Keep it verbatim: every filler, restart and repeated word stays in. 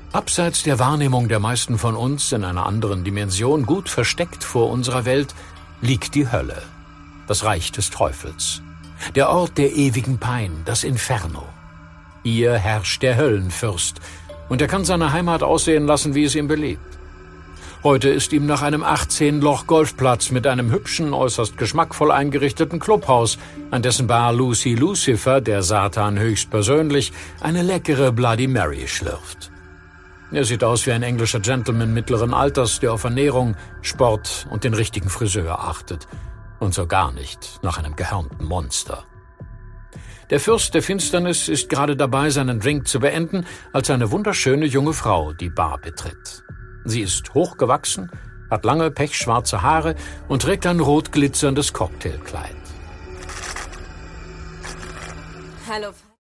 Abseits der Wahrnehmung der meisten von uns in einer anderen Dimension, gut versteckt vor unserer Welt, liegt die Hölle, das Reich des Teufels, der Ort der ewigen Pein, das Inferno. Hier herrscht der Höllenfürst, und er kann seine Heimat aussehen lassen, wie es ihm beliebt. Heute ist ihm nach einem achtzehn-Loch-Golfplatz mit einem hübschen, äußerst geschmackvoll eingerichteten Clubhaus, an dessen Bar Lucy Lucifer, der Satan höchstpersönlich, eine leckere Bloody Mary schlürft. Er sieht aus wie ein englischer Gentleman mittleren Alters, der auf Ernährung, Sport und den richtigen Friseur achtet. Und so gar nicht nach einem gehörnten Monster. Der Fürst der Finsternis ist gerade dabei, seinen Drink zu beenden, als eine wunderschöne junge Frau die Bar betritt. Sie ist hochgewachsen, hat lange, pechschwarze Haare und trägt ein rot glitzerndes Cocktailkleid. Hallo.